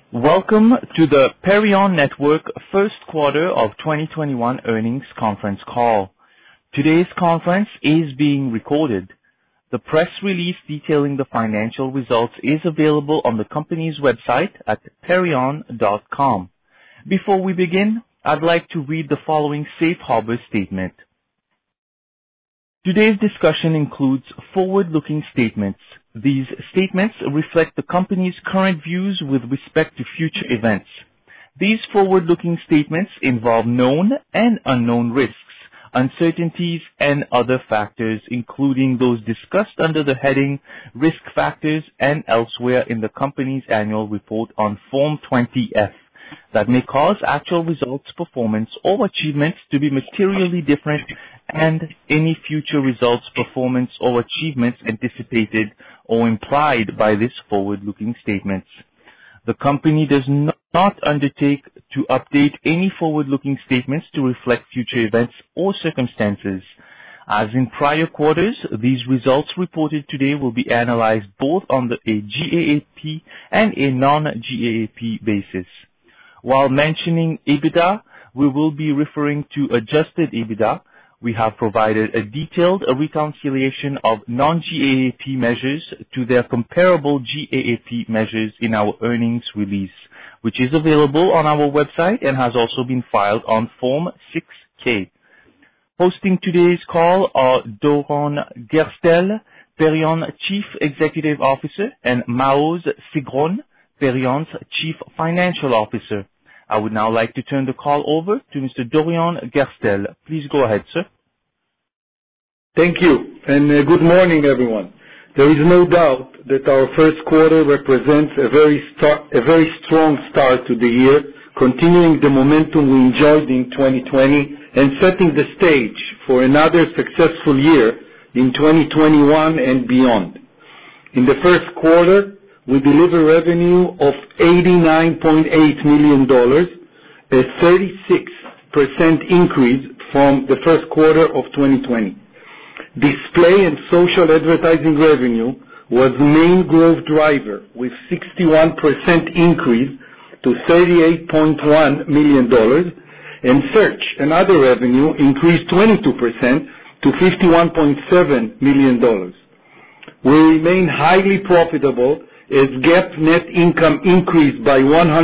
Welcome to the Perion Network first quarter of 2021 earnings conference call. Today's conference is being recorded. The press release detailing the financial results is available on the company's website at perion.com. Before we begin, I'd like to read the following safe harbor statement. Today's discussion includes forward-looking statements. These statements reflect the company's current views with respect to future events. These forward-looking statements involve known and unknown risks, uncertainties, and other factors, including those discussed under the heading Risk Factors and elsewhere in the company's annual report on Form 20-F, that may cause actual results, performance, or achievements to be materially different, and any future results, performance, or achievements anticipated or implied by these forward-looking statements. The company does not undertake to update any forward-looking statements to reflect future events or circumstances. As in prior quarters, these results reported today will be analyzed both on a GAAP and a non-GAAP basis. While mentioning EBITDA, we will be referring to adjusted EBITDA. We have provided a detailed reconciliation of non-GAAP measures to their comparable GAAP measures in our earnings release, which is available on our website and has also been filed on Form 6-K. Hosting today's call are Doron Gerstel, Perion Chief Executive Officer, and Maoz Sigron, Perion's Chief Financial Officer. I would now like to turn the call over to Mr. Doron Gerstel. Please go ahead, sir. Thank you, and good morning, everyone. There is no doubt that our first quarter represents a very strong start to the year, continuing the momentum we enjoyed in 2020 and setting the stage for another successful year in 2021 and beyond. In the first quarter, we delivered revenue of $89.8 million, a 36% increase from the first quarter of 2020. Display and social advertising revenue was the main growth driver, with 61% increase to $38.1 million, and search and other revenue increased 22% to $51.7 million. We remain highly profitable as GAAP net income increased by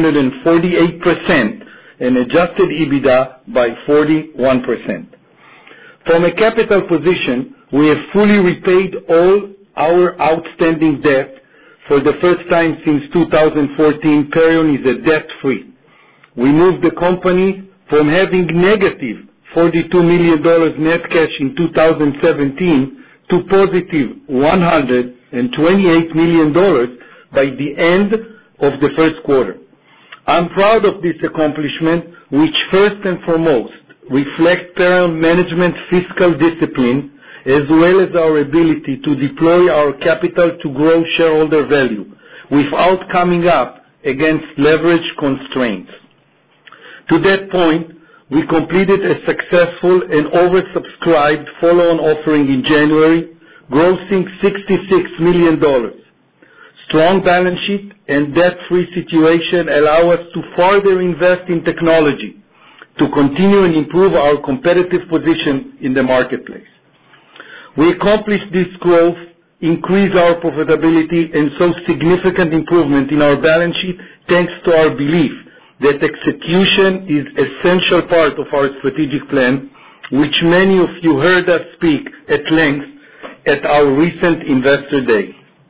148% and adjusted EBITDA by 41%. From a capital position, we have fully repaid all our outstanding debt. For the first time since 2014, Perion is debt-free. We moved the company from having negative $42 million net cash in 2017 to positive $128 million by the end of the first quarter. I'm proud of this accomplishment, which first and foremost reflects Perion management's fiscal discipline, as well as our ability to deploy our capital to grow shareholder value without coming up against leverage constraints. To that point, we completed a successful and oversubscribed follow-on offering in January, grossing $66 million. Strong balance sheet and debt-free situation allow us to further invest in technology to continue and improve our competitive position in the marketplace. We accomplished this growth, increased our profitability, and saw significant improvement in our balance sheet thanks to our belief that execution is an essential part of our strategic plan, which many of you heard us speak at length at our recent Investor Day.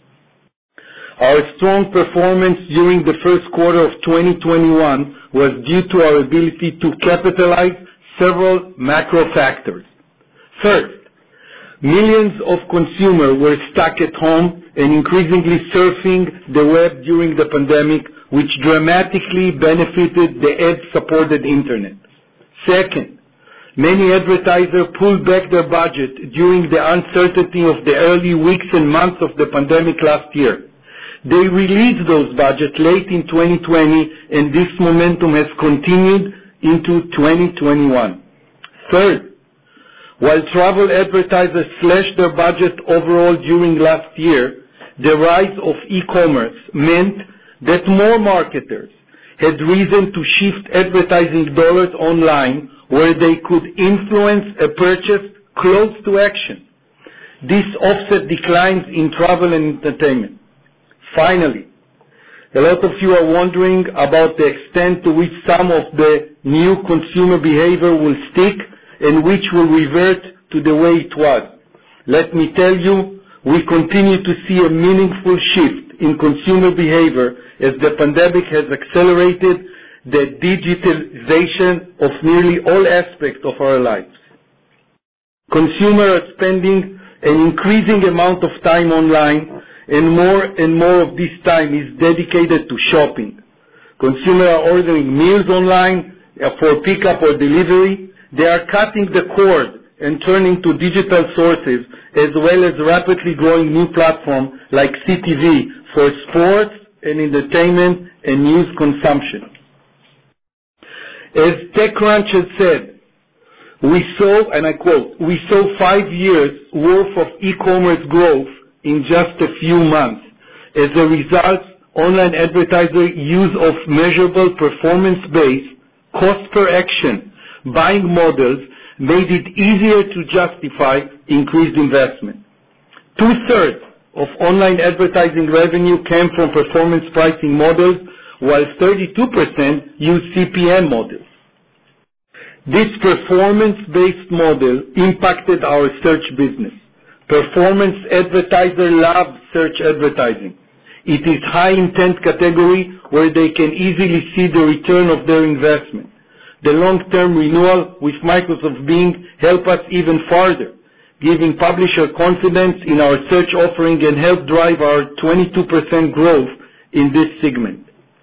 Our strong performance during the first quarter of 2021 was due to our ability to capitalize several macro factors. First, millions of consumers were stuck at home and increasingly surfing the web during the pandemic, which dramatically benefited the ad-supported internet. Second, many advertisers pulled back their budget during the uncertainty of the early weeks and months of the pandemic last year. They released those budgets late in 2020, and this momentum has continued into 2021. Third, while travel advertisers slashed their budget overall during last year, the rise of e-commerce meant that more marketers had reason to shift advertising dollars online where they could influence a purchase close to action. This offset declines in travel and entertainment. Finally, a lot of you are wondering about the extent to which some of the new consumer behavior will stick and which will revert to the way it was. Let me tell you, we continue to see a meaningful shift in consumer behavior as the pandemic has accelerated the digitalization of nearly all aspects of our lives. Consumers are spending an increasing amount of time online, and more of this time is dedicated to shopping. Consumers are ordering meals online for pickup or delivery. They are cutting the cord and turning to digital sources, as well as rapidly growing new platforms like CTV for sports and entertainment and news consumption. As TechCrunch has said, we saw, and I quote, "We saw 5 years worth of e-commerce growth in just a few months. As a result, online advertiser use of measurable performance-based, cost per action buying models made it easier to justify increased investment. 2/3 of online advertising revenue came from performance pricing models, while 32% use CPM models. This performance-based model impacted our search business. Performance advertisers love search advertising. It is high-intent category where they can easily see the return of their investment. The long-term renewal with Microsoft Bing help us even further, giving publisher confidence in our search offering and help drive our 22% growth in this segment.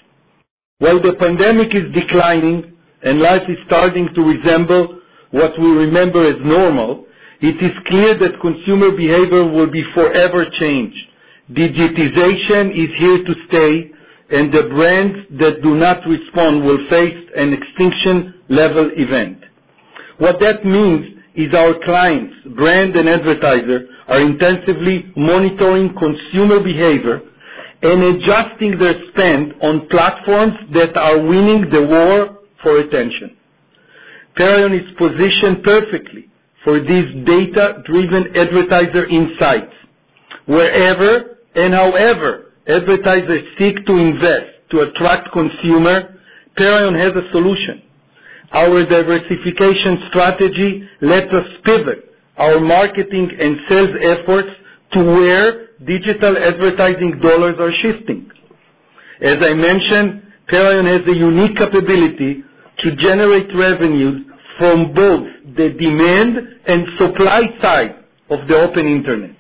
While the pandemic is declining and life is starting to resemble what we remember as normal, it is clear that consumer behavior will be forever changed. Digitization is here to stay, and the brands that do not respond will face an extinction-level event. What that means is our clients, brand and advertiser, are intensively monitoring consumer behavior and adjusting their spend on platforms that are winning the war for attention. Perion is positioned perfectly for these data-driven advertiser insights. Wherever and however advertisers seek to invest to attract consumer, Perion has a solution. Our diversification strategy lets us pivot our marketing and sales efforts to where digital advertising dollars are shifting. As I mentioned, Perion has a unique capability to generate revenues from both the demand and supply side of the open internet.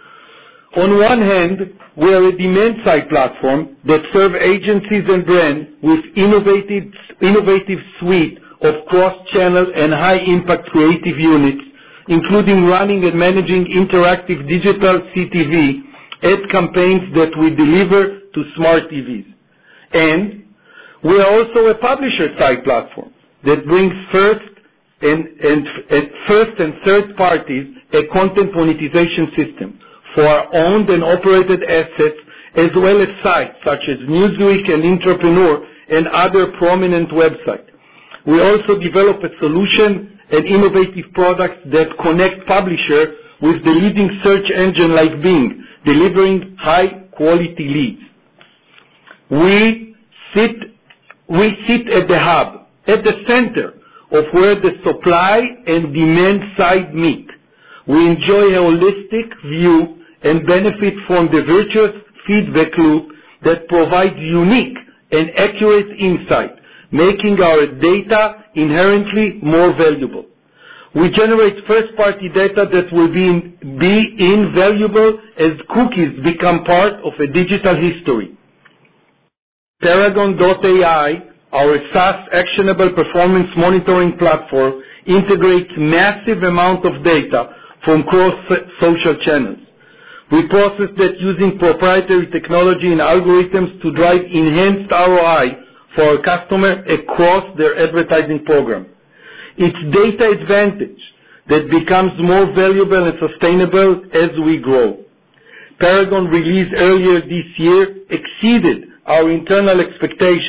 On one hand, we are a demand-side platform that serves agencies and brands with innovative suite of cross-channel and high-impact creative units, including running and managing interactive digital CTV ad campaigns that we deliver to smart TVs. And we are also a publisher-side platform that brings first and third parties a content monetization system for our owned and operated assets, as well as sites such as Newsweek and Entrepreneur and other prominent websites. We also develop a solution and innovative products that connect publisher with the leading search engine like Bing, delivering high-quality leads. We sit at the hub, at the center of where the supply and demand side meet. We enjoy a holistic view and benefit from the virtuous feedback loop that provides unique and accurate insight, making our data inherently more valuable. We generate first-party data that will be invaluable as cookies become part of a digital history. Paragon.ai, our SaaS actionable performance monitoring platform, integrates massive amount of data from cross-social channels. We process that using proprietary technology and algorithms to drive enhanced ROI for our customer across their advertising program. It's data advantage that becomes more valuable and sustainable as we grow. Paragon released earlier this year exceeded our internal expectations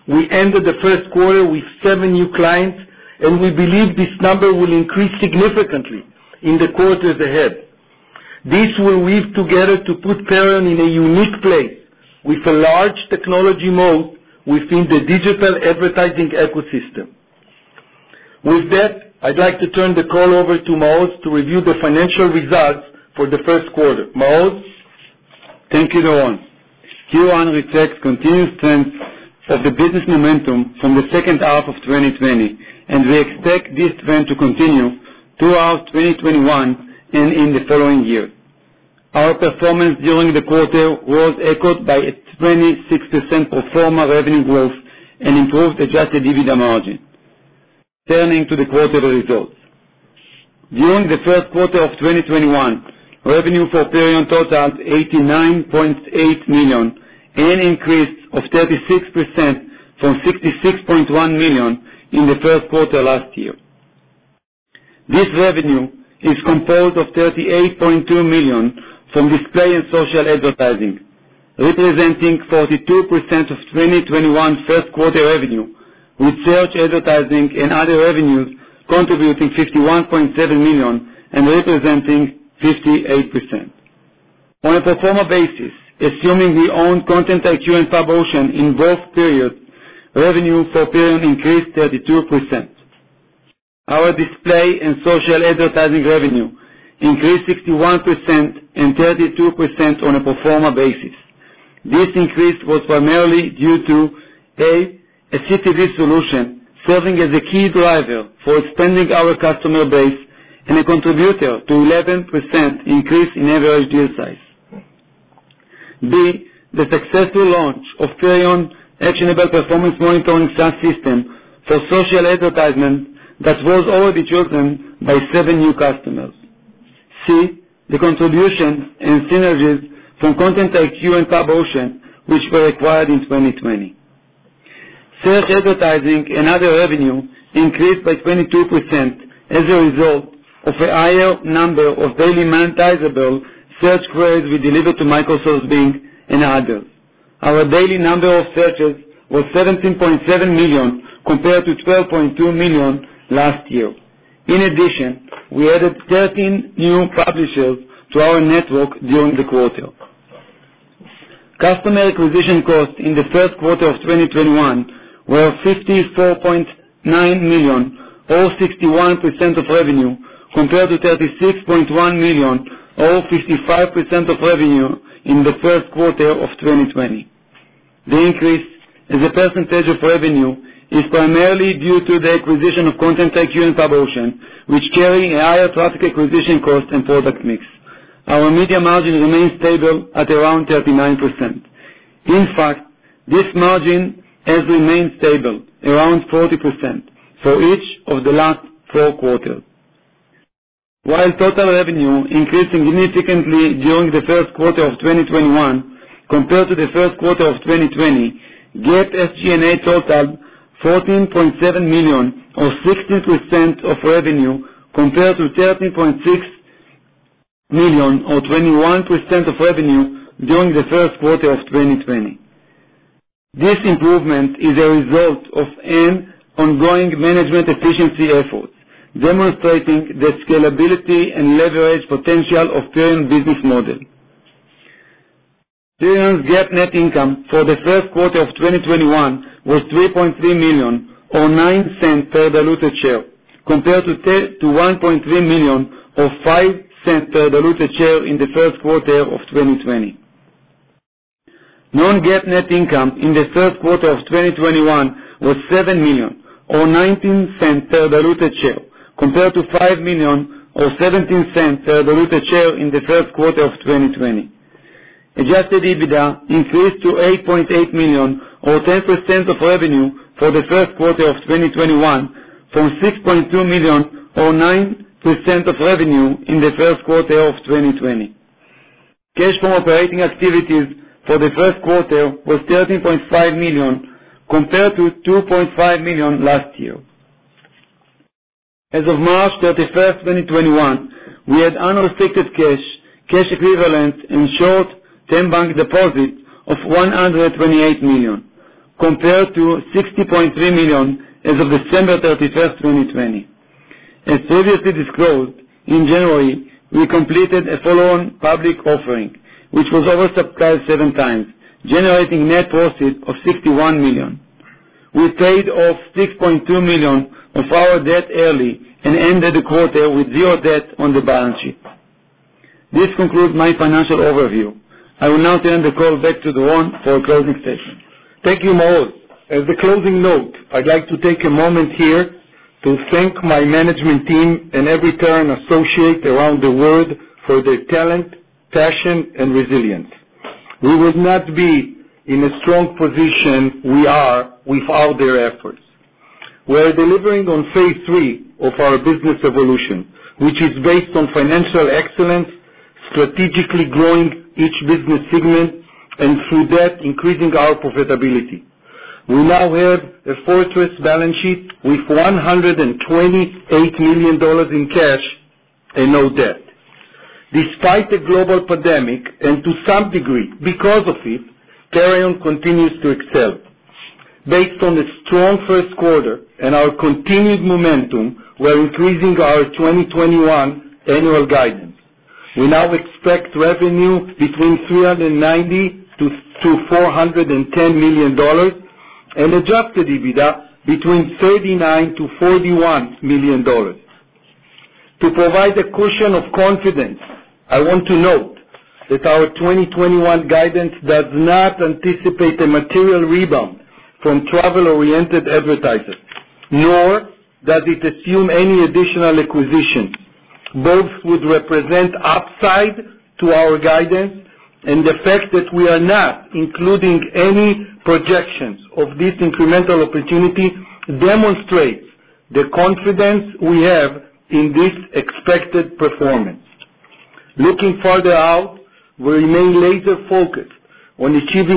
We ended the first quarter with 7 new clients, and we believe this number will increase significantly in the quarters ahead. This will weave together to put Perion in a unique place with a large technology moat within the digital advertising ecosystem. With that, I'd like to turn the call over to Maoz to review the financial results for the first quarter. Maoz? Thank you, Doron. Q1 reflects continued strength of the business momentum from the second half of 2020, and we expect this trend to continue throughout 2021 and in the following year. Our performance during the quarter was echoed by a 26% pro forma revenue growth and improved adjusted EBITDA margin. Turning to the quarterly results. During the first quarter of 2021, revenue for Perion totaled $89.8 million, an increase of 36% from $66.1 million in the first quarter last year. This revenue is composed of $38.2 million from display and social advertising, representing 42% of 2021 first quarter revenue, with search advertising and other revenues contributing $51.7 million and representing 58%. On a pro forma basis, assuming we own Content IQ and Pub Ocean in both periods, revenue for Perion increased 32%. Our display and social advertising revenue increased 61% and 32% on a pro forma basis. This increase was primarily due to a CTV solution serving as a key driver for expanding our customer base and a contributor to 11% increase in average deal size. B, the successful launch of Perion Actionable Performance Monitoring SaaS system for social advertisement that was already chosen by 7 new customers. C, the contribution and synergies from Content IQ and Pub Ocean, which were acquired in 2020. Search advertising and other revenue increased by 22% as a result of a higher number of daily monetizable search queries we delivered to Microsoft Bing and others. Our daily number of searches was 17.7 million compared to 12.2 million last year. In addition, we added 13 new publishers to our network during the quarter. Customer acquisition costs in the first quarter of 2021 were $54.9 million, or 61% of revenue, compared to $36.1 million, or 55% of revenue in the first quarter of 2020. The increase as a percentage of revenue is primarily due to the acquisition of Content IQ and Pub Ocean, which carry a higher traffic acquisition cost and product mix. Our media margin remains stable at around 39%. In fact, this margin has remained stable, around 40%, for each of the last 4 quarters. While total revenue increased significantly during the first quarter of 2021 compared to the first quarter of 2020, GAAP SG&A totaled $14.7 million, or 16% of revenue, compared to $13.6 million, or 21% of revenue during the first quarter of 2020. This improvement is a result of an ongoing management efficiency effort, demonstrating the scalability and leverage potential of Perion business model. Perion's GAAP net income for the first quarter of 2021 was $3.3 million, or 9 cents per diluted share, compared to $1.3 million, or 5 cents per diluted share in the first quarter of 2020. Non-GAAP net income in the first quarter of 2021 was $7 million, or 19 cents per diluted share, compared to $5 million, or 17 cents per diluted share in the first quarter of 2020. Adjusted EBITDA increased to $8.8 million, or 10% of revenue for the first quarter of 2021, from $6.2 million, or 9% of revenue in the first quarter of 2020. Cash from operating activities for the first quarter was $13.5 million, compared to $2.5 million last year. As of March 31st, 2021, we had unrestricted cash equivalents, and short-term bank deposits of $128 million. compared to $60.3 million as of December 31st, 2020. As previously disclosed, in January, we completed a follow-on public offering, which was oversubscribed 7 times, generating net proceeds of $61 million. We paid off $6.2 million of our debt early and ended the quarter with 0 debt on the balance sheet. This concludes my financial overview. I will now turn the call back to Doron for a closing statement. Thank you, Maoz. As a closing note, I'd like to take a moment here to thank my management team and every Perion associate around the world for their talent, passion, and resilience. We would not be in a strong position we are without their efforts. We are delivering on phase 3 of our business evolution, which is based on financial excellence, strategically growing each business segment, and through that increasing our profitability. We now have a fortress balance sheet with $128 million in cash and no debt. Despite the global pandemic, and to some degree because of it, Perion continues to excel. Based on the strong first quarter and our continued momentum, we are increasing our 2021 annual guidance. We now expect revenue between $390 to $410 million, and adjusted EBITDA between $39 to $41 million. To provide a cushion of confidence, I want to note that our 2021 guidance does not anticipate a material rebound from travel-oriented advertisers, nor does it assume any additional acquisitions. Both would represent upside to our guidance, and the fact that we are not including any projections of this incremental opportunity demonstrates the confidence we have in this expected performance. Looking further out, we remain laser-focused on achieving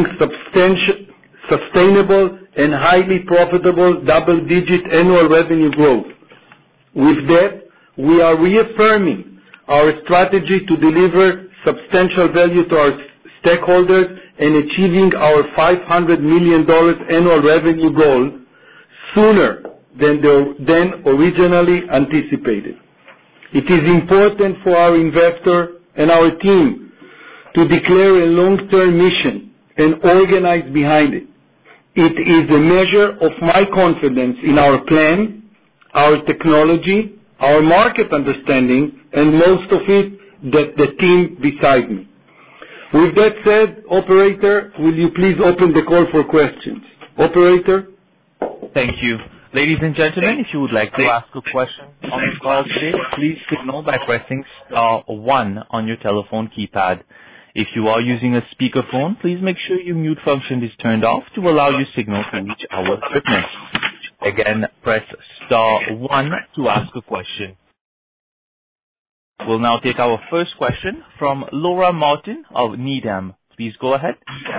sustainable and highly profitable double-digit annual revenue growth. With that, we are reaffirming our strategy to deliver substantial value to our stakeholders and achieving our $500 million annual revenue goal sooner than originally anticipated. It is important for our investor and our team to declare a long-term mission and organize behind it. It is a measure of my confidence in our plan, our technology, our market understanding, and most of it, that the team beside me. With that said, operator, will you please open the call for questions? Operator? Thank you. Ladies and gentlemen, if you would like to ask a question on the call today, please signal by pressing star 1 on your telephone keypad. If you are using a speakerphone, please make sure your mute function is turned off to allow your signal to reach our equipment. Again, press star 1 to ask a question. We'll now take our first question from Laura Martin of Needham. Please go ahead.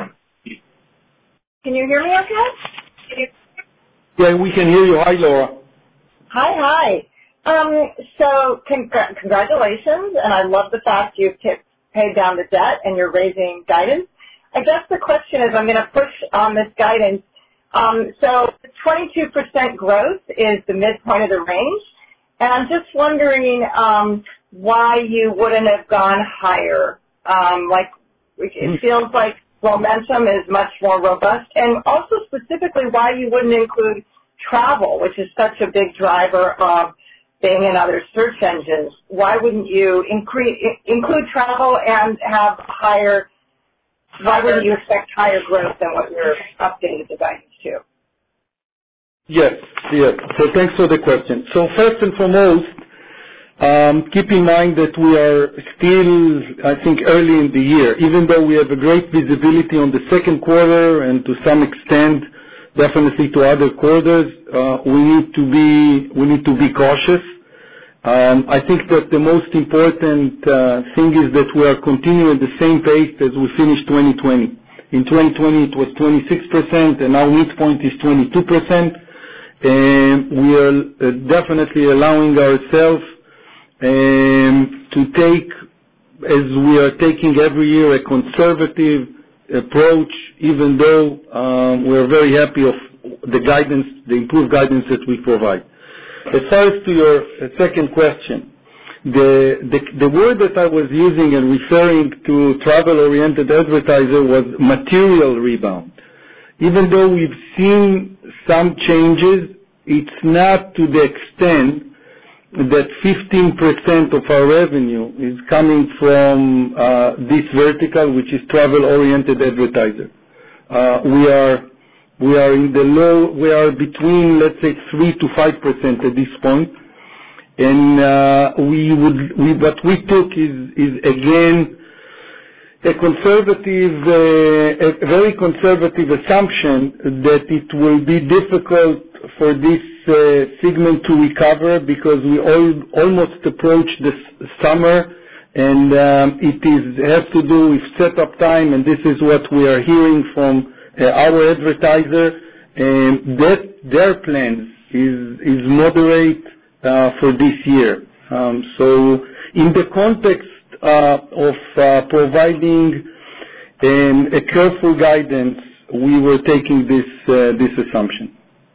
Can you hear me okay? Yeah, we can hear you. Hi, Laura. Hi. So congratulations, and I love the fact you've paid down the debt and you're raising guidance. I guess the question is, I'm going to push on this guidance. So 22% growth is the midpoint of the range, and I'm just wondering why you wouldn't have gone higher. It feels like momentum is much more robust, and also specifically why you wouldn't include travel, which is such a big driver of being in other search engines. Why wouldn't you include travel and have higher? Why wouldn't you expect higher growth than what you're updating the guidance to? Yes. So thanks for the question. So first and foremost, keep in mind that we are still, I think, early in the year. Even though we have a great visibility on the second quarter and to some extent, definitely to other quarters, we need to be cautious. I think that the most important thing is that we are continuing the same pace as we finished 2020. In 2020, it was 26%, and now midpoint is 22%. And we are definitely allowing ourselves to take, as we are taking every year, a conservative approach, even though we're very happy of the guidance, the improved guidance that we provide. As far as to your second question, the word that I was using and referring to travel-oriented advertiser was material rebound. Even though we've seen some changes, it's not to the extent that 15% of our revenue is coming from this vertical, which is travel-oriented advertiser. We are in the low. We are between, let's say, 3 to 5% at this point. And what we took is again a very conservative assumption that it will be difficult for this segment to recover because we almost approach the summer, and it has to do with setup time, and this is what we are hearing from our advertiser, and that their plans is moderate for this year. So in the context of providing a careful guidance, we were taking this assumption.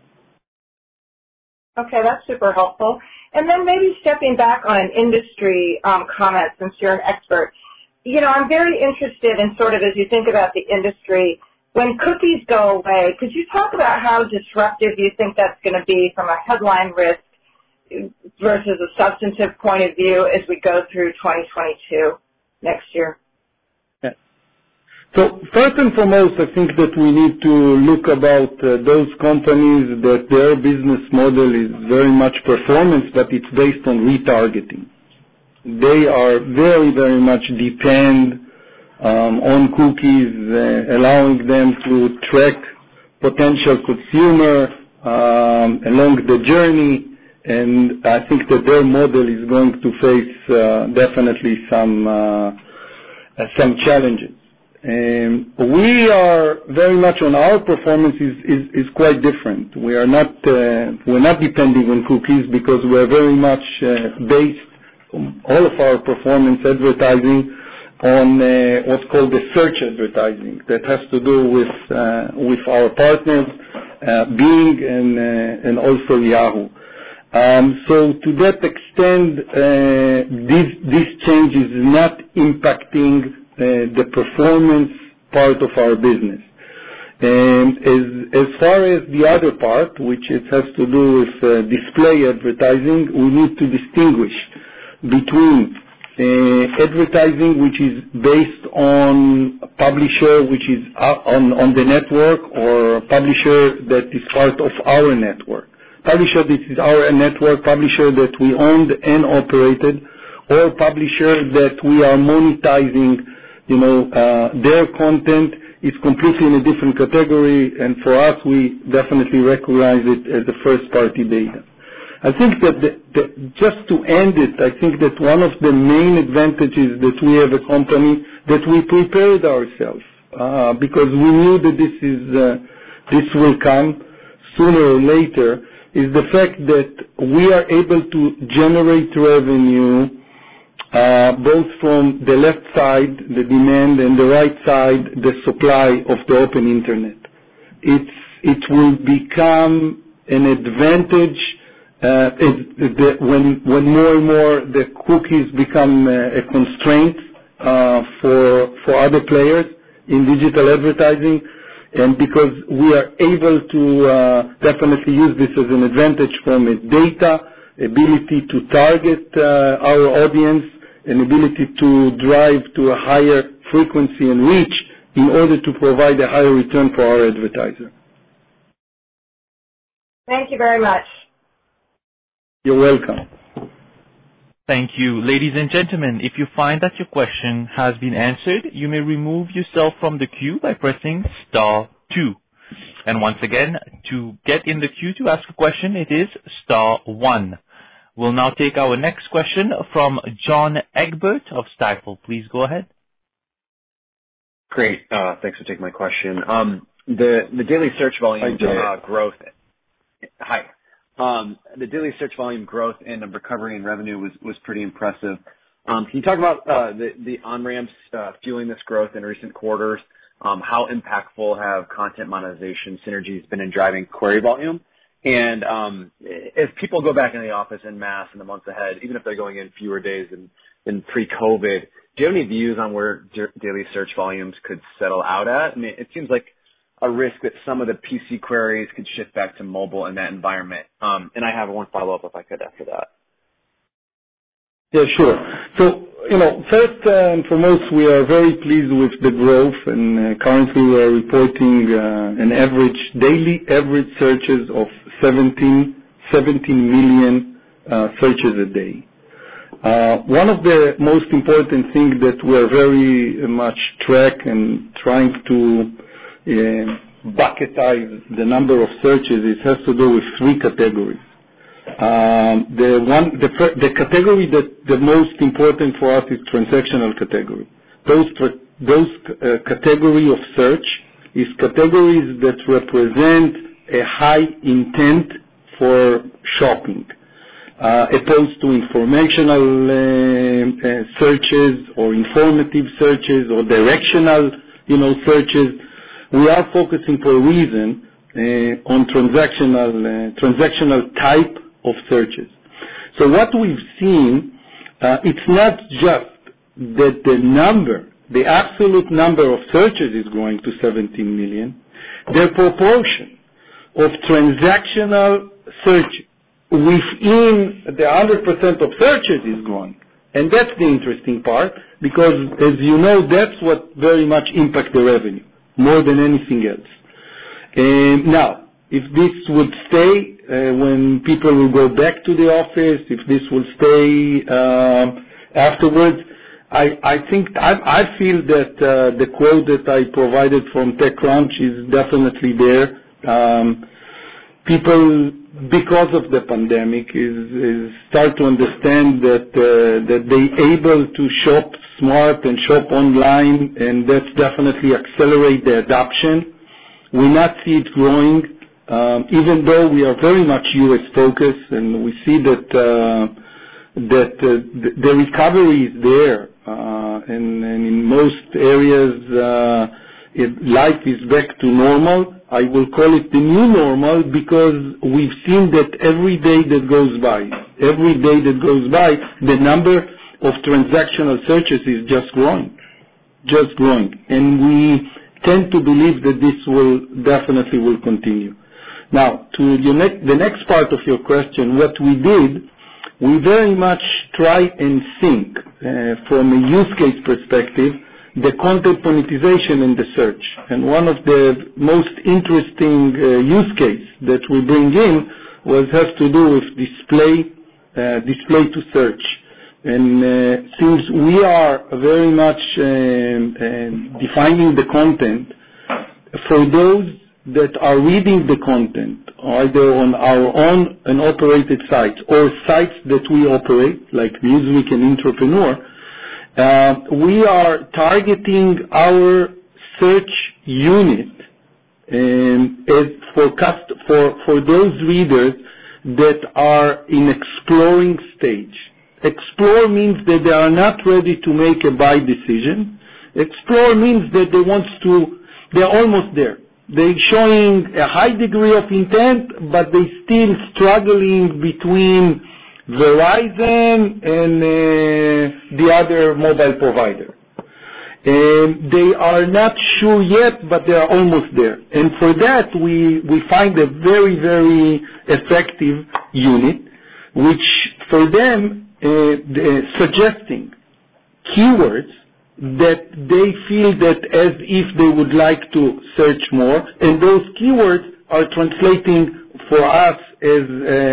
Okay, that's super helpful. And then maybe stepping back on an industry comment, since you're an expert. I'm very interested in sort of as you think about the industry, when cookies go away, could you talk about how disruptive you think that's going to be from a headline risk versus a substantive point of view as we go through 2022 next year? So first and foremost, I think that we need to look about those companies that their business model is very much performance, but it's based on retargeting. They are very, very much depend on cookies, allowing them to track potential consumer along the journey, and I think that their model is going to face definitely some challenges. We are very much on our performance is quite different. We're not depending on cookies because we're very much based all of our performance advertising on what's called the search advertising that has to do with our partners, Bing and also Yahoo. So to that extent, this change is not impacting the performance part of our business. And as far as the other part, which it has to do with display advertising, we need to distinguish between advertising which is based on publisher which is on the network, or publisher that is part of our network. Publisher that is our network, publisher that we owned and operated, or publisher that we are monetizing their content is completely in a different category, and for us, we definitely recognize it as a first-party data. I think that just to end it, I think that one of the main advantages that we have a company that we prepared ourselves because we knew that this will come sooner or later, is the fact that we are able to generate revenue both from the left side, the demand, and the right side, the supply of the open internet. It will become an advantage when more and more the cookies become a constraint for other players in digital advertising, and because we are able to definitely use this as an advantage from a data, ability to target our audience, an ability to drive to a higher frequency and reach in order to provide a higher return for our advertiser. Thank you very much. You're welcome. Thank you. Ladies and gentlemen, if you find that your question has been answered, you may remove yourself from the queue by pressing *2. And once again, to get in the queue to ask a question, it is *1. We'll now take our next question from John Egbert of Stifel. Please go ahead. Great. Thanks for taking my question. The daily search volume growth. Hi. The daily search volume growth and the recovery in revenue was pretty impressive. Can you talk about the on-ramps fueling this growth in recent quarters? how impactful have content monetization synergies been in driving query volume? And if people go back in the office en masse in the months ahead, even if they're going in fewer days than pre-COVID, do you have any views on where daily search volumes could settle out at? I mean, it seems like a risk that some of the PC queries could shift back to mobile in that environment. And I have one follow-up if I could after that. Yeah, sure. So, first and foremost, we are very pleased with the growth, and currently we are reporting an daily average searches of 17 million searches a day. One of the most important things that we are very much track and trying to bucketize the number of searches, it has to do with three categories. The category that the most important for us is transactional category. Those category of search is categories that represent a high intent for shopping, opposed to informational searches or informative searches or directional, searches. We are focusing for a reason on transactional type of searches. So what we've seen, it's not just that the absolute number of searches is growing to 17 million. The proportion of transactional search within the 100% of searches is growing. And that's the interesting part, because as you know, that's what very much impacts the revenue, more than anything else. Now, if this would stay, when people will go back to the office, if this will stay afterwards, I feel that the quote that I provided from TechCrunch is definitely there. People, because of the pandemic, is start to understand that they able to shop smart and shop online, and that's definitely accelerate the adoption. We not see it growing, even though we are very much U.S. focused, and we see that the recovery is there, and in most areas life is back to normal. I will call it the new normal, because we've seen that every day that goes by, the number of transactional searches is just growing. And we tend to believe that this will definitely will continue. Now, to the next part of your question, what we did, we very much try and think from a use case perspective, the content monetization in the search. And one of the most interesting use case that we bring in has to do with display to search. And since we are very much defining the content for those that are reading the content, either on our own and operated sites or sites that we operate, like Newsweek and Entrepreneur, we are targeting our search unit for those readers that are in exploring stage. Explore means that they are not ready to make a buy decision. Explore means that they're almost there. They're showing a high degree of intent, but they still struggling between Verizon and the other mobile provider. They are not sure yet, but they are almost there. And for that, we find a very, very effective unit, which for them suggesting keywords that they feel that as if they would like to search more, and those keywords are translating for us as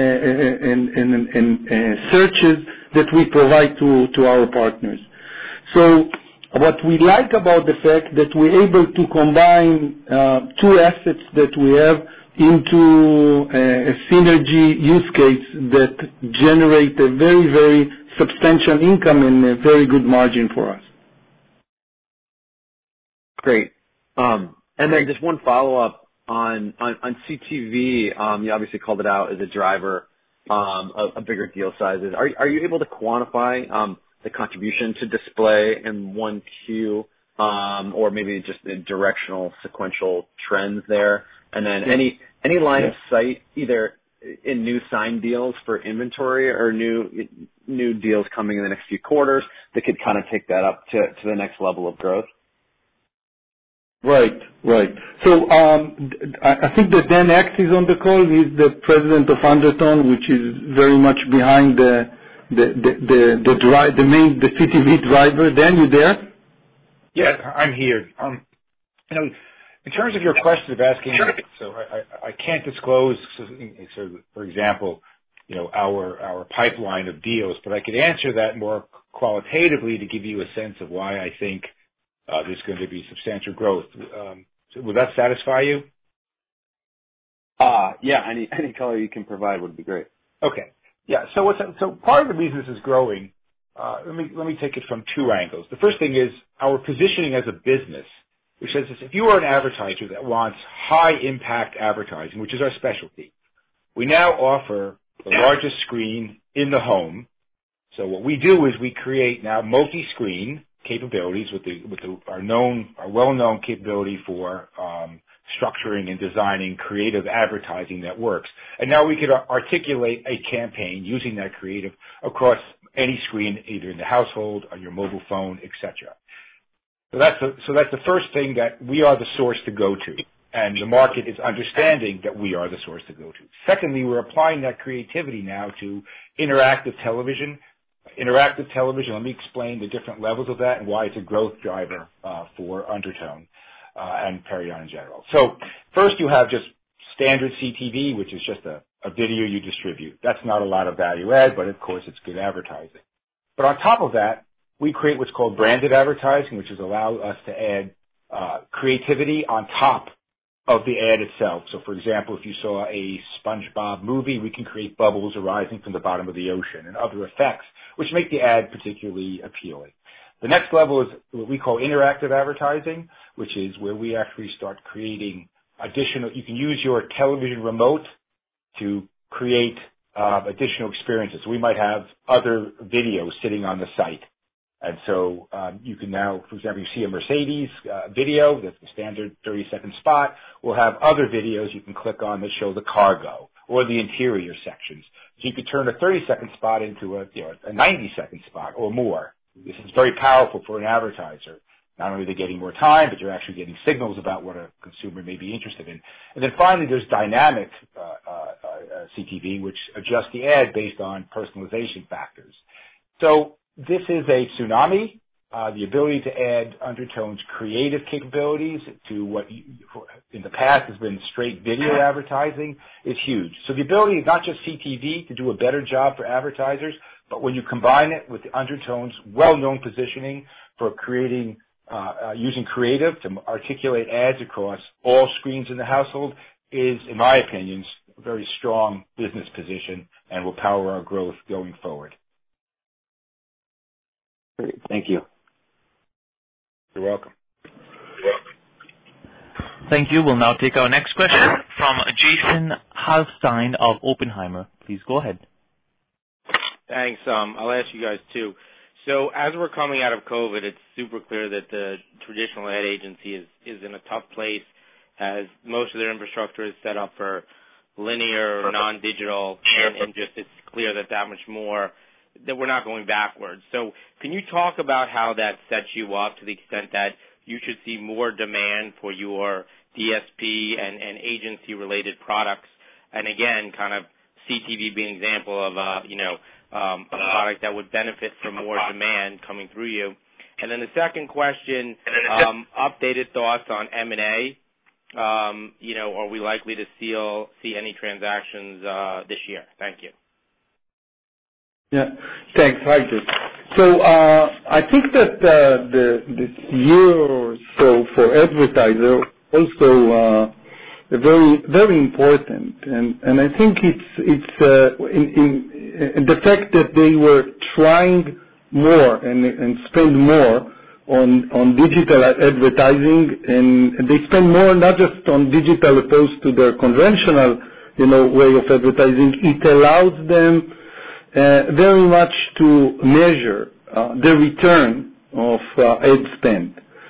searches that we provide to our partners. So what we like about the fact that we're able to combine two assets that we have into a synergy use case that generate a very, very substantial income and a very good margin for us. Great. And then just one follow-up on CTV. You obviously called it out as a driver of bigger deal sizes. Are you able to quantify the contribution to display in 1Q or maybe just the directional sequential trends there? And then any line of sight, either in new signed deals for inventory or new deals coming in the next few quarters that could kind of take that up to the next level of growth? Right. So I think that Dan Aks is on the call. He's the president of Undertone, which is very much behind the CTV driver. Dan, you there? Yeah, I'm here. In terms of your question of asking, so I can't disclose, so for example, our pipeline of deals, but I could answer that more qualitatively to give you a sense of why I think there's going to be substantial growth. Will that satisfy you? Yeah. Any color you can provide would be great. Okay. Yeah. So part of the reason this is growing. Let me take it from two angles. The first thing is our positioning as a business, which says this: if you are an advertiser that wants high impact advertising, which is our specialty, we now offer the largest screen in the home. So what we do is we create now multi-screen capabilities with our well-known capability for structuring and designing creative advertising that works. And now we could articulate a campaign using that creative across any screen, either in the household, on your mobile phone, etc. So that's the first thing, that we are the source to go to, and the market is understanding that we are the source to go to. Secondly, we're applying that creativity now to interactive television. Interactive television, let me explain the different levels of that and why it's a growth driver for Undertone and Perion in general. So first you have just standard CTV, which is just a video you distribute. That's not a lot of value add, but of course it's good advertising. But on top of that, we create what's called branded advertising, which is allow us to add creativity on top of the ad itself. So, for example, if you saw a SpongeBob movie, we can create bubbles arising from the bottom of the ocean and other effects, which make the ad particularly appealing. The next level is what we call interactive advertising, which is where we actually start creating additional. You can use your television remote to create additional experiences. We might have other videos sitting on the site. And so you can now, for example, you see a Mercedes video, that's the standard 30-second spot. We'll have other videos you can click on that show the cargo or the interior sections. So you could turn a 30-second spot into a 90-second spot or more. This is very powerful for an advertiser. Not only are they getting more time, but you're actually getting signals about what a consumer may be interested in. And then finally, there's dynamic CTV, which adjusts the ad based on personalization factors. So this is a tsunami. The ability to add Undertone's creative capabilities to what in the past has been straight video advertising is huge. So the ability, not just CTV, to do a better job for advertisers, but when you combine it with Undertone's well-known positioning for creating, using creative to articulate ads across all screens in the household is, in my opinion, a very strong business position and will power our growth going forward. Great. Thank you. You're welcome. Thank you. We'll now take our next question from Jason Helfstein of Oppenheimer. Please go ahead. Thanks. I'll ask you guys too. So as we're coming out of COVID, it's super clear that the traditional ad agency is in a tough place, as most of their infrastructure is set up for linear, non-digital, and just it's clear that much more, that we're not going backwards. So can you talk about how that sets you up to the extent that you should see more demand for your DSP and agency-related products? And again, kind of CTV being an example of a product that would benefit from more demand coming through you. And then the second question, updated thoughts on M&A. Are we likely to see any transactions this year? Thank you. Yeah. Thanks. Hi, Chris. So I think that this year or so for advertiser also very, very important, and I think it's in the fact that they were trying more and spend more on digital advertising, and they spend more not just on digital opposed to their conventional way of advertising. It allows them very much to measure the return of ad spend.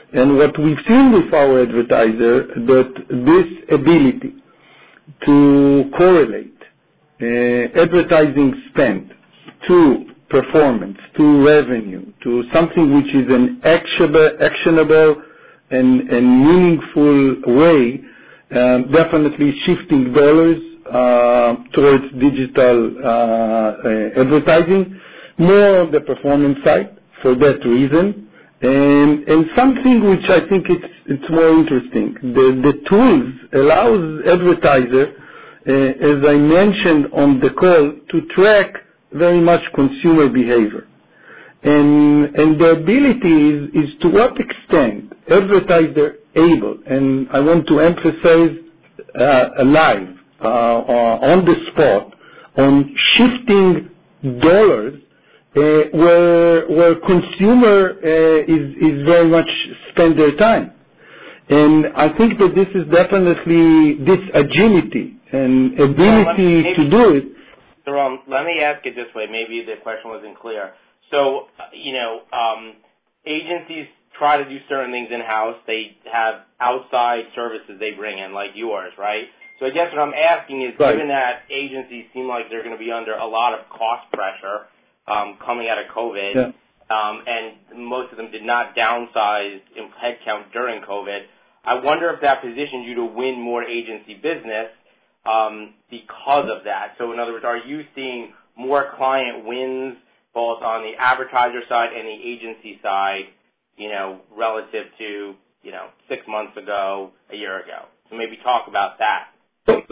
And what we've seen with our advertiser, that this ability to correlate advertising spend to performance, to revenue, to something which is an actionable and meaningful way, definitely shifting dollars towards digital advertising, more on the performance side for that reason. And something which I think it's more interesting. The tools allows advertiser, as I mentioned on the call, to track very much consumer behavior. And the ability is to what extent advertiser able, and I want to emphasize live, on the spot, on shifting dollars where consumer is very much spend their time. And I think that this is definitely this agility and ability to do it. Doron, let me ask it this way. Maybe the question wasn't clear. So, agencies try to do certain things in-house. They have outside services they bring in, like yours, right? So I guess what I'm asking is, right, given that agencies seem like they're going to be under a lot of cost pressure coming out of COVID, yeah, and most of them did not downsize in headcount during COVID, I wonder if that positions you to win more agency business because of that. So in other words, are you seeing more client wins both on the advertiser side and the agency side, relative to, 6 months ago, a year ago? So maybe talk about that. So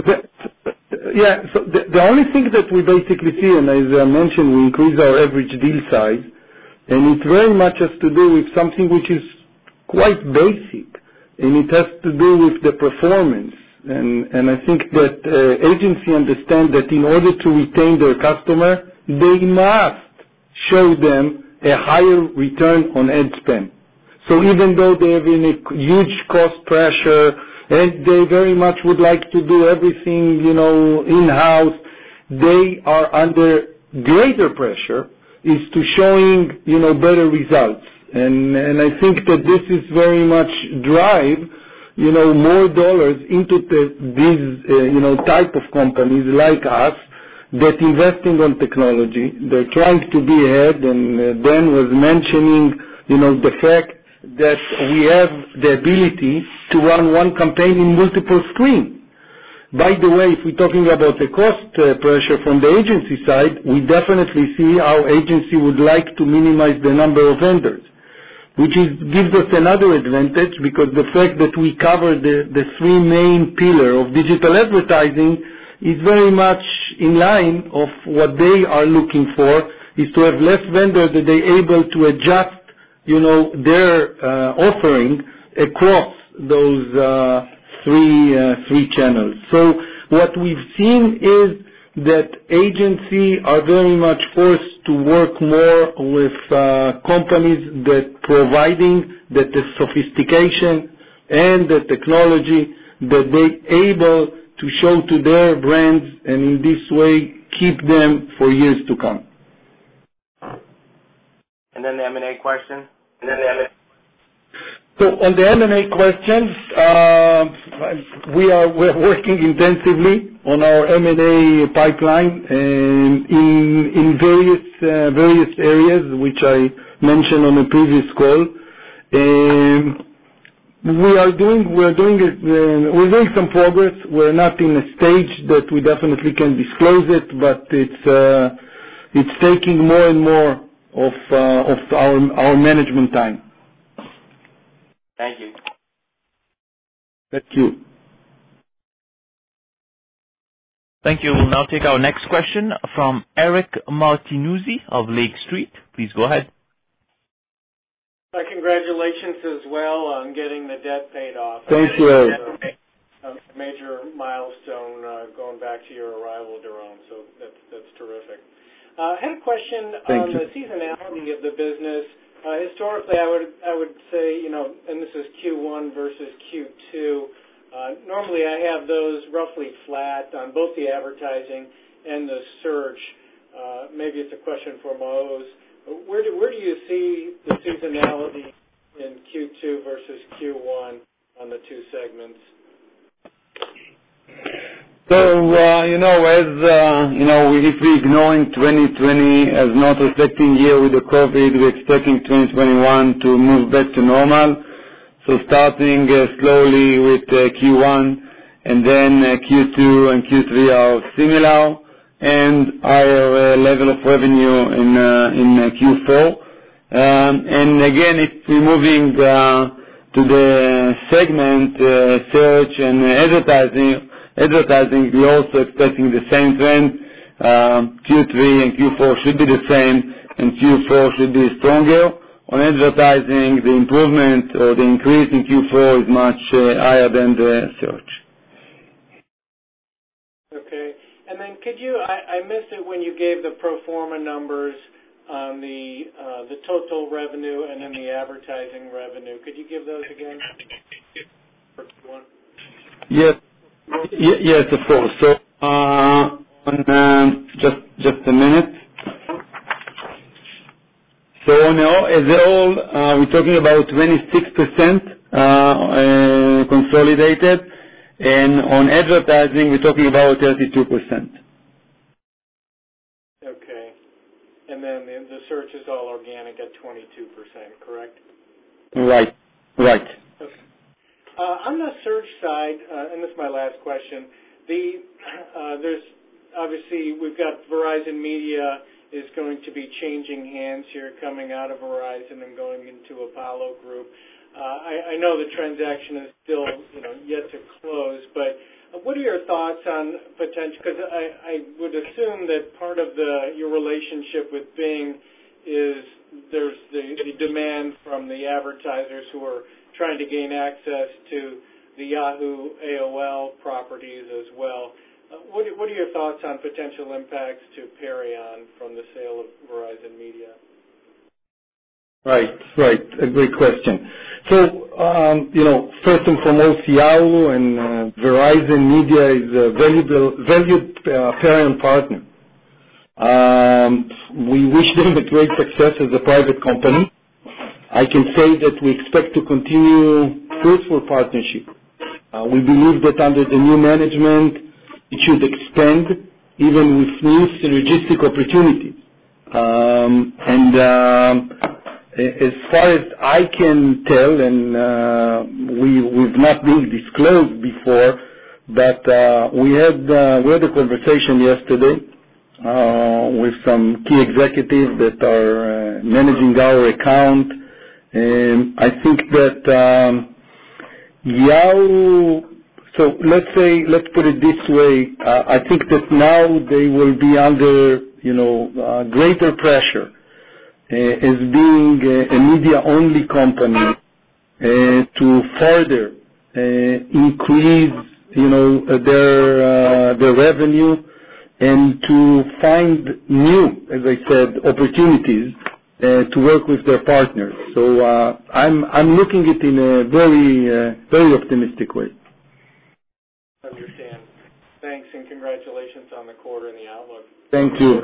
the only thing that we basically see, and as I mentioned, we increase our average deal size, and it very much has to do with something which is quite basic, and it has to do with the performance. And I think that agency understand that in order to retain their customer, they must show them a higher return on ad spend. So even though they have a huge cost pressure and they very much would like to do everything, in-house, they are under greater pressure is to showing, better results. And I think that this is very much drive, more dollars into these, type of companies like us that investing on technology. They're trying to be ahead, and Dan was mentioning, the fact that we have the ability to run one campaign in multiple screens. By the way, if we're talking about the cost pressure from the agency side, we definitely see how agency would like to minimize the number of vendors, which gives us another advantage, because the fact that we cover the three main pillars of digital advertising is very much in line of what they are looking for, is to have less vendors that they're able to adjust, their offering across those three channels. So what we've seen is that agencies are very much forced to work more with companies that providing that the sophistication and the technology that they able to show to their brands, and in this way keep them for years to come. And then the M&A question? So on the M&A questions, we're working intensively on our M&A pipeline in various areas, which I mentioned on the previous call. We're doing some progress. We're not in a stage that we definitely can disclose it, but it's taking more and more of our management time. Thank you. Thank you. Thank you. We'll now take our next question from Eric Martinuzzi of Lake Street. Please go ahead. Congratulations as well on getting the debt paid off. Thank you, Eric. A major milestone going back to your arrival, Doron, so that's terrific. I had a question on the seasonality of the business. Historically, I would say, and this is Q1 versus Q2, normally I have those roughly flat on both the advertising and the search. Maybe it's a question for Maoz. Where do you see the seasonality in Q2 versus Q1 on the two segments? So, if we're ignoring 2020 as not reflecting year with the COVID, we're expecting 2021 to move back to normal. So starting slowly with Q1, and then Q2 and Q3 are similar, and higher level of revenue in Q4. And again, if we're moving to the segment, search and advertising, we're also expecting the same trend. Q3 and Q4 should be the same, and Q4 should be stronger. On advertising, the improvement or the increase in Q4 is much higher than the search. Okay. And then I missed it when you gave the pro forma numbers on the total revenue and then the advertising revenue. Could you give those again for Q1? Yes, of course. So, just a minute. So as a whole, we're talking about 26% consolidated, and on advertising, we're talking about 32%. Okay. And then the search is all organic at 22%, correct? Right. Okay. On the search side, and this is my last question, there's obviously we've got Verizon Media is going to be changing hands here, coming out of Verizon and going into Apollo Group. I know the transaction is still yet to close, but what are your thoughts on potential? Because I would assume that part of your relationship with Bing is there's the demand from the advertisers who are trying to gain access to the Yahoo AOL properties as well. What are your thoughts on potential impacts to Perion from the sale of Verizon Media? Right. A great question. So, first and foremost, Yahoo and Verizon Media is a valued Perion partner. We wish them a great success as a private company. I can say that we expect to continue fruitful partnership. We believe that under the new management, it should expand even with new synergistic opportunities. As far as I can tell, and we've not been disclosed before, but we had a conversation yesterday with some key executives that are managing our account. I think that Yahoo. So let's put it this way. I think that now they will be under greater pressure as being a media-only company to further increase their revenue and to find new, as I said, opportunities to work with their partners. So I'm looking at it in a very optimistic way. Understand. Thanks, and congratulations on the quarter and the outlook. Thank you.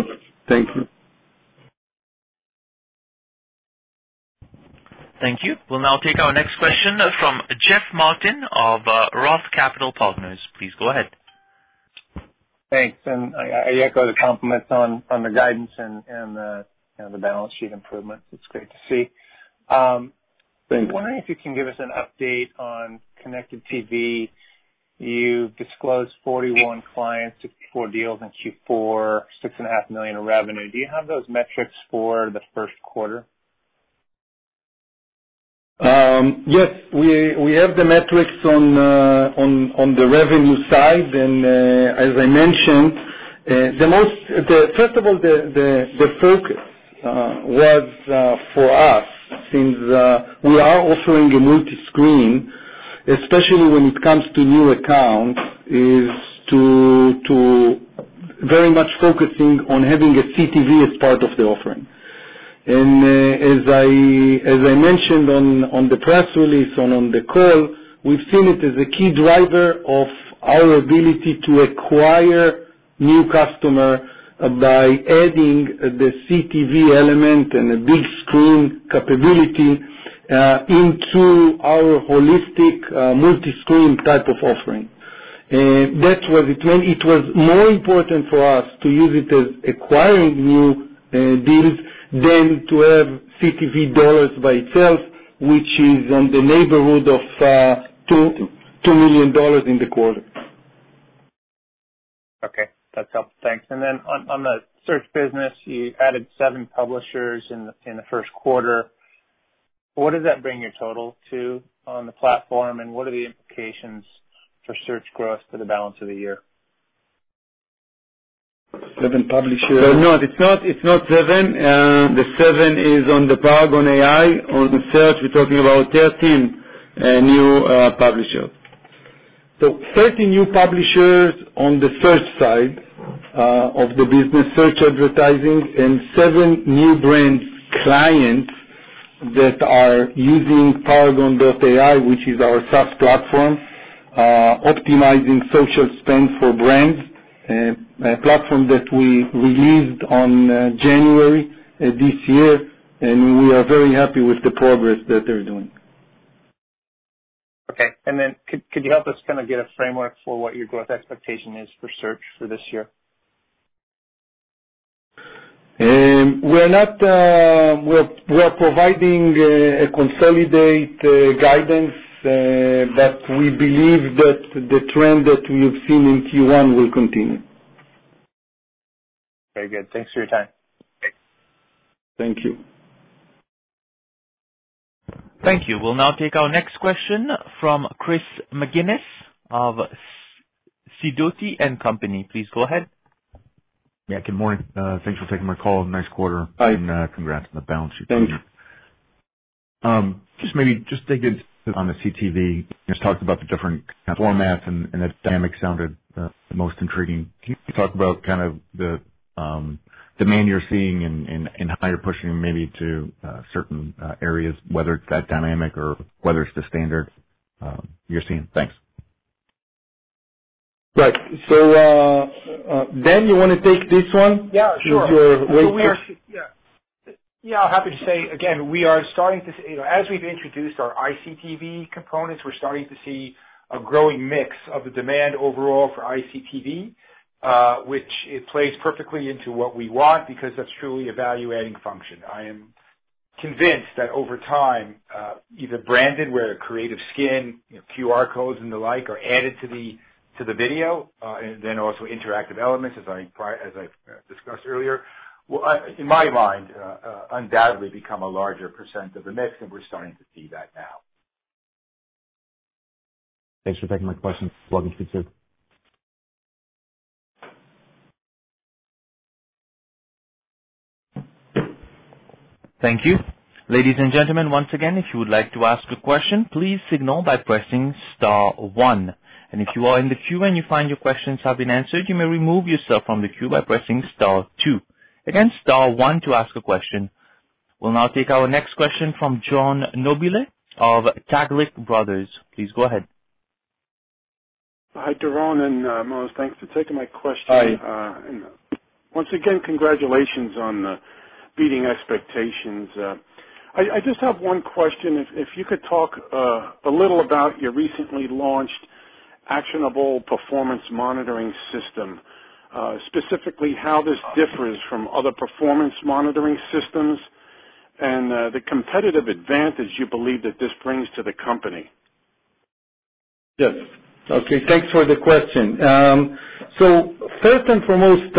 Thank you. We'll now take our next question from Jeff Martin of Roth Capital Partners. Please go ahead. Thanks, and I echo the compliments on the guidance and the balance sheet improvements. It's great to see. Thanks. I'm wondering if you can give us an update on Connected TV. You disclosed 41 clients, 64 deals in Q4, $6.5 million in revenue. Do you have those metrics for the first quarter? Yes, we have the metrics on the revenue side, and as I mentioned, first of all, the focus was for us, since we are offering a multi-screen, especially when it comes to new accounts, is to very much focusing on having a CTV as part of the offering. And as I mentioned on the press release and on the call, we've seen it as a key driver of our ability to acquire new customer by adding the CTV element and a big screen capability into our holistic multi-screen type of offering. That's what it meant. It was more important for us to use it as acquiring new deals than to have CTV dollars by itself, which is on the neighborhood of $2 million in the quarter. Okay, that's helpful. Thanks. And then on the search business, you added 7 publishers in the first quarter. What does that bring your total to on the platform, and what are the implications for search growth for the balance of the year? 7 publishers. No, it's not 7. The 7 is on the Paragon AI. On the search, we're talking about 13 new publishers. So 30 new publishers on the search side of the business, search advertising, and 7 new brand clients that are using Paragon.ai, which is our SaaS platform, optimizing social spend for brands, a platform that we released on January this year, and we are very happy with the progress that they're doing. Okay. And then could you help us kind of get a framework for what your growth expectation is for search for this year? We're providing a consolidated guidance, but we believe that the trend that we've seen in Q1 will continue. Very good. Thanks for your time. Thank you. Thank you. We'll now take our next question from Chris McGinnis of Sidoti & Company. Please go ahead. Yeah, good morning. Thanks for taking my call. Nice quarter. Hi. And congrats on the balance sheet. Thank you. Just dig into on the CTV. You just talked about the different formats, and the dynamic sounded most intriguing. Can you talk about kind of the demand you're seeing and how you're pushing maybe to certain areas, whether it's that dynamic or whether it's the standard you're seeing? Thanks. Right. So, Dan, you want to take this one? Yeah, sure. I'm happy to say, again, we are starting to see, as we've introduced our ICTV components, we're starting to see a growing mix of the demand overall for ICTV, which it plays perfectly into what we want because that's truly a value-adding function. I am convinced that over time, either branded, where creative skin, QR codes and the like are added to the video, and then also interactive elements, as I discussed earlier, will, in my mind, undoubtedly become a larger percent of the mix, and we're starting to see that now. Thanks for taking my question. Welcome to you. Thank you. Ladies and gentlemen, once again, if you would like to ask a question, please signal by pressing star 1. And if you are in the queue and you find your questions have been answered, you may remove yourself from the queue by pressing star 2. Again, star 1 to ask a question. We'll now take our next question from John Nobile of Taglich Brothers. Please go ahead. Hi, Doron and Maoz. Thanks for taking my question. Hi. And once again, congratulations on beating expectations. I just have one question. If you could talk a little about your recently launched actionable performance monitoring system, specifically how this differs from other performance monitoring systems and the competitive advantage you believe that this brings to the company. Yes. Okay, thanks for the question. So first and foremost,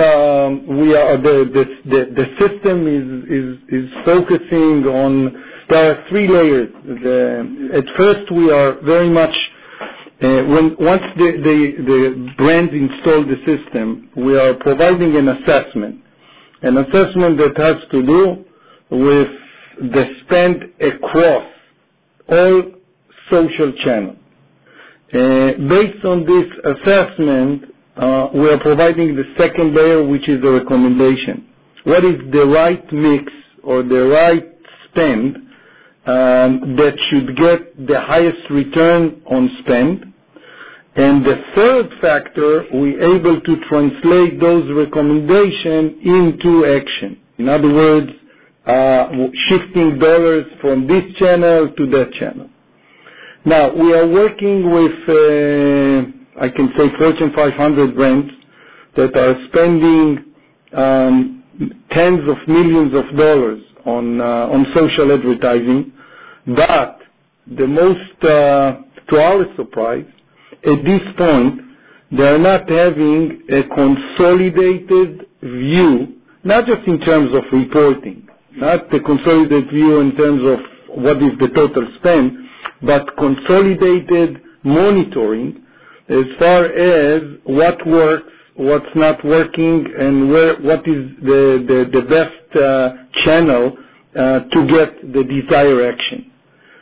the system is focusing on, there are 3 layers. At first, we are very much once the brand install the system, we are providing an assessment that has to do with the spend across all social channels. Based on this assessment, we are providing the second layer, which is the recommendation. What is the right mix or the right spend that should get the highest return on spend? And the third factor, we're able to translate those recommendations into action. In other words, shifting dollars from this channel to that channel. Now, we are working with, I can say, Fortune 500 brands that are spending tens of millions of dollars on social advertising, but the most, to our surprise, at this point, they are not having a consolidated view, not just in terms of reporting, not the consolidated view in terms of what is the total spend, but consolidated monitoring as far as what works, what's not working, and what is the best channel to get the desired action.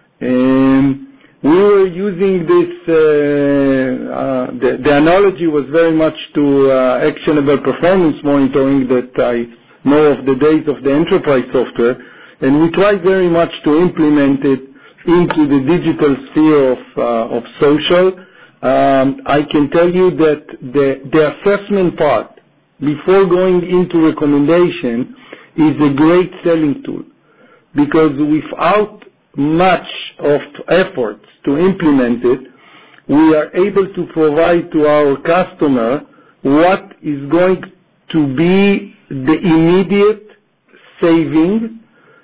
We were using this, the analogy was very much to actionable performance monitoring that I know of the days of the enterprise software, and we tried very much to implement it into the digital sphere of social. I can tell you that the assessment part before going into recommendation is a great selling tool, because without much of efforts to implement it, we are able to provide to our customer what is going to be the immediate saving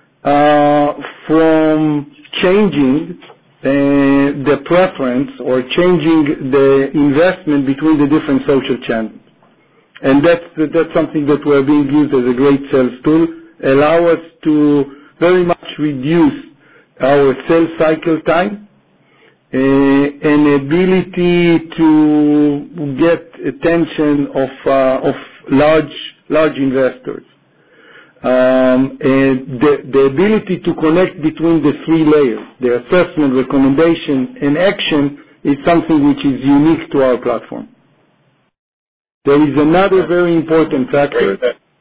from changing the preference or changing the investment between the different social channels. And that's something that we're being used as a great sales tool, allow us to very much reduce our sales cycle time, and ability to get attention of large investors. And the ability to connect between the three layers, the assessment, recommendation, and action, is something which is unique to our platform. There is another very important factor.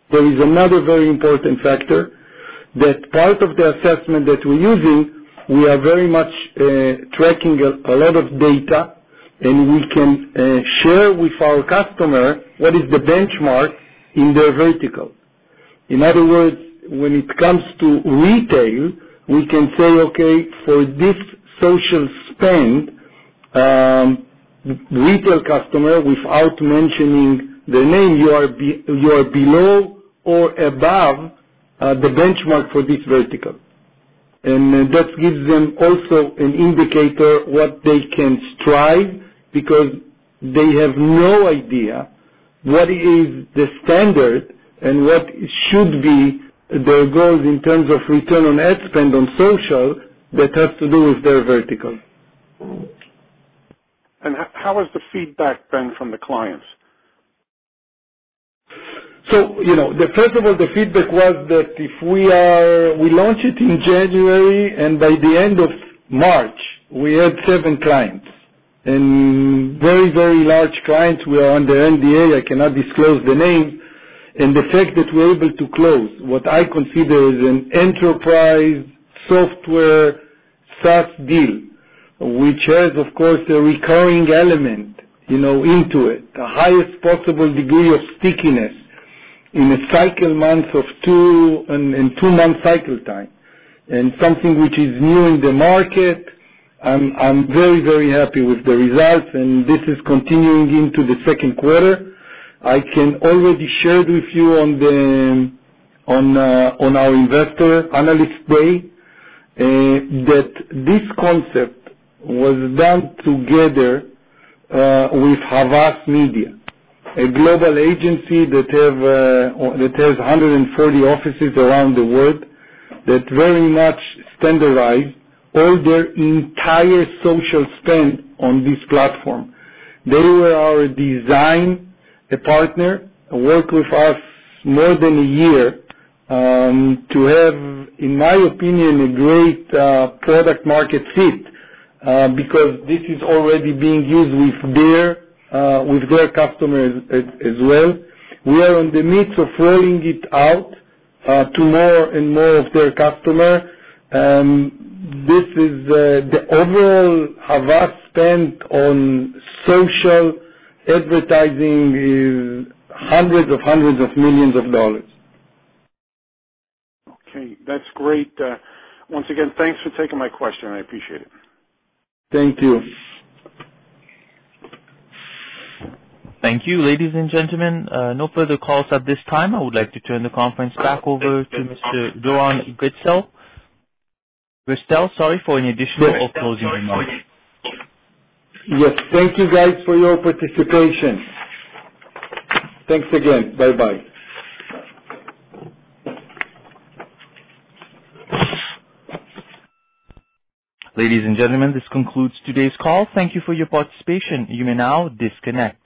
That part of the assessment that we're using, we are very much tracking a lot of data, and we can share with our customer what is the benchmark in their vertical. In other words, when it comes to retail, we can say, okay, for this social spend, retail customer, without mentioning the name, you are below or above the benchmark for this vertical. And that gives them also an indicator what they can strive, because they have no idea what is the standard and what should be their goals in terms of return on ad spend on social that has to do with their vertical. And how has the feedback been from the clients? So, first of all, the feedback was that if we launched it in January, and by the end of March, we had 7 clients. And very, very large clients. We are under NDA. I cannot disclose the names. And the fact that we're able to close what I consider as an enterprise software SaaS deal, which has, of course, a recurring element, into it, the highest possible degree of stickiness in a cycle month of 2 and 2 month cycle time, and something which is new in the market. I'm very, very happy with the results, and this is continuing into the second quarter. I can already share with you on our investor analyst day that this concept was done together with Havas Media, a global agency that has 140 offices around the world, that very much standardized all their entire social spend on this platform. They were our design partner, worked with us more than a year to have, in my opinion, a great product market fit, because this is already being used with their customers as well. We are in the midst of rolling it out to more and more of their customer. This is the overall Havas spend on social advertising is hundreds of millions of dollars. Okay, that's great. Once again, thanks for taking my question. I appreciate it. Thank you. Thank you. Ladies and gentlemen, no further calls at this time. I would like to turn the conference back over to Mr. Doron Gerstel, for any additional or closing remarks. Yes, thank you guys for your participation. Thanks again. Bye-bye. Ladies and gentlemen, this concludes today's call. Thank you for your participation. You may now disconnect.